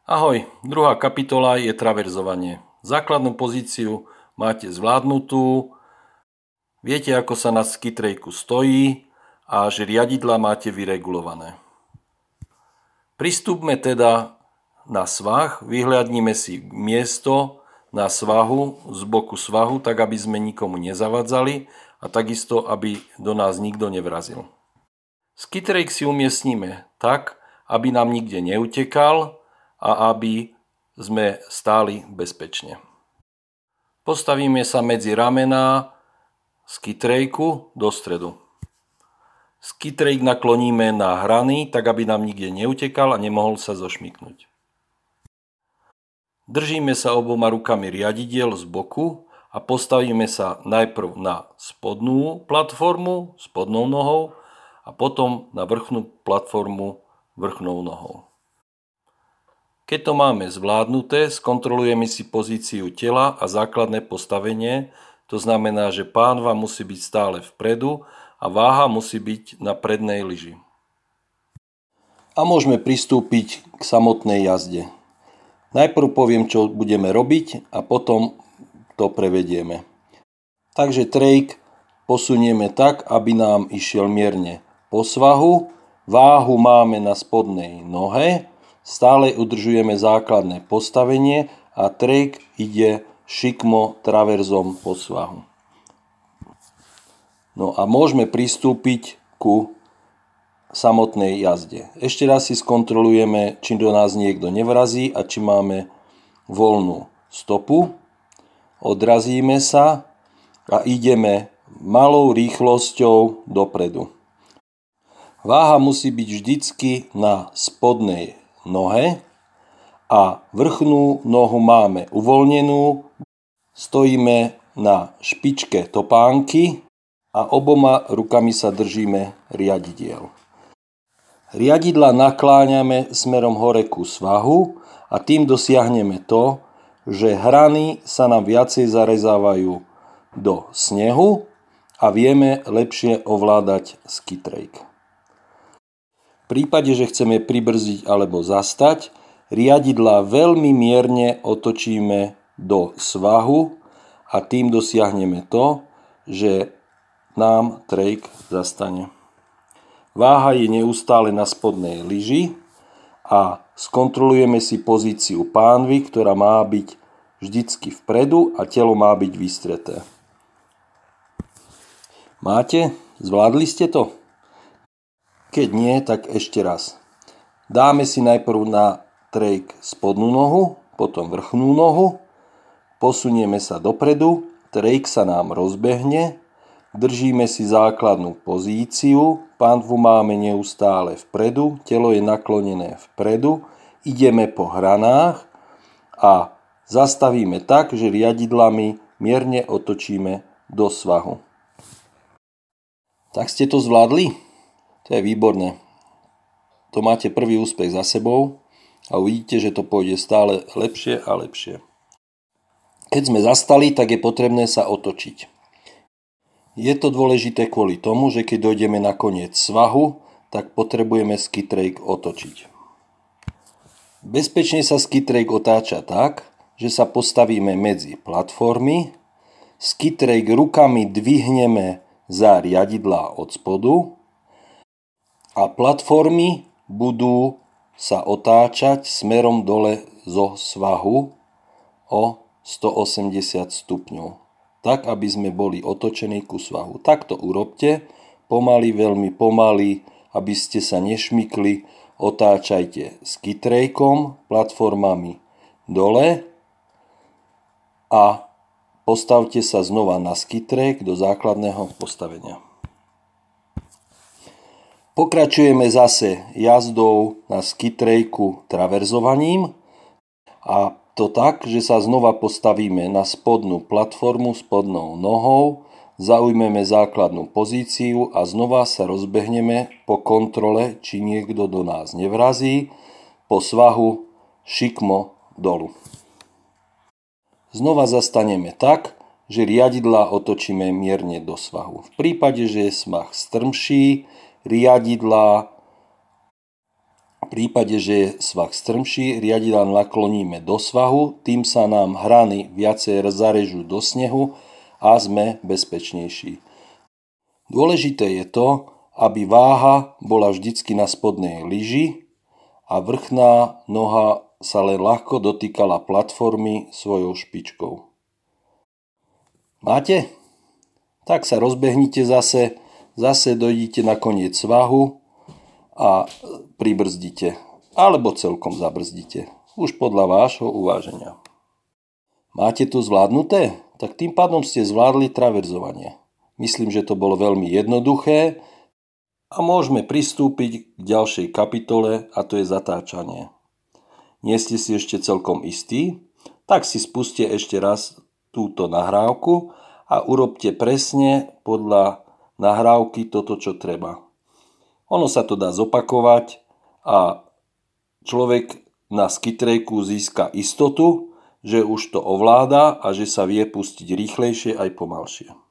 Ahoj, druhá kapitola je traverzovanie. Základnú pozíciu máte zvládnutú, viete, ako sa na skitrejku stojí a že riadidlá máte vyregulované. Pristúpme teda na svah, vyhľadnime si miesto na svahu, z boku svahu, tak aby sme nikomu nezavadzali a takisto, aby do nás nikto nevrazil. Skitrejk si umiestnime tak, aby nám nikde neutekal a aby sme stáli bezpečne. Postavíme sa medzi ramená skitrejku do stredu. Skitrejk nakloníme na hrany, tak aby nám nikde neutekal a nemohol sa zošmyknúť. Držíme sa oboma rukami riadidiel z boku a postavíme sa najprv na spodnú platformu, spodnou nohou, a potom na vrchnú platformu vrchnou nohou. Keď to máme zvládnuté, skontrolujeme si pozíciu tela a základné postavenie, to znamená, že pánva musí byť stále vpredu a váha musí byť na prednej lyži. A môžeme pristúpiť k samotnej jazde. Najprv poviem, čo budeme robiť a potom to prevedieme. Takže trejk posunieme tak, aby nám išiel mierne po svahu, váhu máme na spodnej nohe, stále udržujeme základné postavenie a trejk ide šikmo traverzom po svahu. No a môžeme pristúpiť ku samotnej jazde. Ešte raz si skontrolujeme, či do nás niekto nevrazí a či máme voľnú stopu. Odrazíme sa a ideme malou rýchlosťou dopredu. Váha musí byť vždycky na spodnej nohe a vrchnú nohu máme uvoľnenú. Stojíme na špičke topánky a oboma rukami sa držíme riadidiel. Riadidla nakláňame smerom hore ku svahu a tým dosiahneme to, že hrany sa nám viacej zarezávajú do snehu a vieme lepšie ovládať skitrejk. V prípade, že chceme pribrzdiť alebo zastať, riadidlá veľmi mierne otočíme do svahu a tým dosiahneme to, že nám trejk zastane. Váha je neustále na spodnej lyži a skontrolujeme si pozíciu pánvy, ktorá má byť vždycky vpredu a telo má byť vystreté. Máte? Zvládli ste to? Keď nie, tak ešte raz. Dáme si najprv na trejk spodnú nohu, potom vrchnú nohu, posunieme sa dopredu, trejk sa nám rozbehne, držíme si základnú pozíciu, pánvu máme neustále vpredu, telo je naklonené vpredu, ideme po hranách a zastavíme tak, že riadidlami mierne otočíme do svahu. Tak ste to zvládli? To je výborné. To máte prvý úspech za sebou a uvidíte, že to pôjde stále lepšie a lepšie. Keď sme zastali, tak je potrebné sa otočiť. Je to dôležité kvôli tomu, že keď dojdeme na koniec svahu, tak potrebujeme skitrejk otočiť. Bezpečne sa skitrejk otáča tak, že sa postavíme medzi platformy, skitrejk rukami dvihneme za riadidlá od spodu a platformy budú sa otáčať smerom dole zo svahu o 180 stupňov. Tak, aby sme boli otočení ku svahu. Tak to urobte, pomaly, veľmi pomaly, aby ste sa nešmykli. Otáčajte skitrejkom, platformami dole a postavte sa znova na skitrejk do základného postavenia. Pokračujeme zase jazdou na skitrejku traverzovaním a to tak, že sa znova postavíme na spodnú platformu spodnou nohou, zaujmeme základnú pozíciu a znova sa rozbehneme po kontrole, či niekto do nás nevrazí, po svahu šikmo dolu. Znova zastaneme tak, že riadidlá otočíme mierne do svahu. V prípade, že je smah strmší, riadidlá V prípade, že je svah strmší, riadidla nakloníme do svahu, tým sa nám hrany viacej zarežú do snehu a sme bezpečnejší. Dôležité je to, aby váha bola vždycky na spodnej lyži a vrchná noha sa len ľahko dotýkala platformy svojou špičkou. Máte? Tak sa rozbehnite zase dojdite na koniec svahu a pribrzdite, alebo celkom zabrzdite, už podľa vášho uváženia. Máte to zvládnuté? Tak tým pádom ste zvládli traverzovanie. Myslím, že to bolo veľmi jednoduché a môžeme pristúpiť k ďalšej kapitole a to je zatáčanie. Nie ste si ešte celkom istí? Tak si spuste ešte raz túto nahrávku a urobte presne podľa nahrávky toto, čo treba. Ono sa to dá zopakovať a človek na skitrejku získa istotu, že už to ovláda a že sa vie pustiť rýchlejšie aj pomalšie.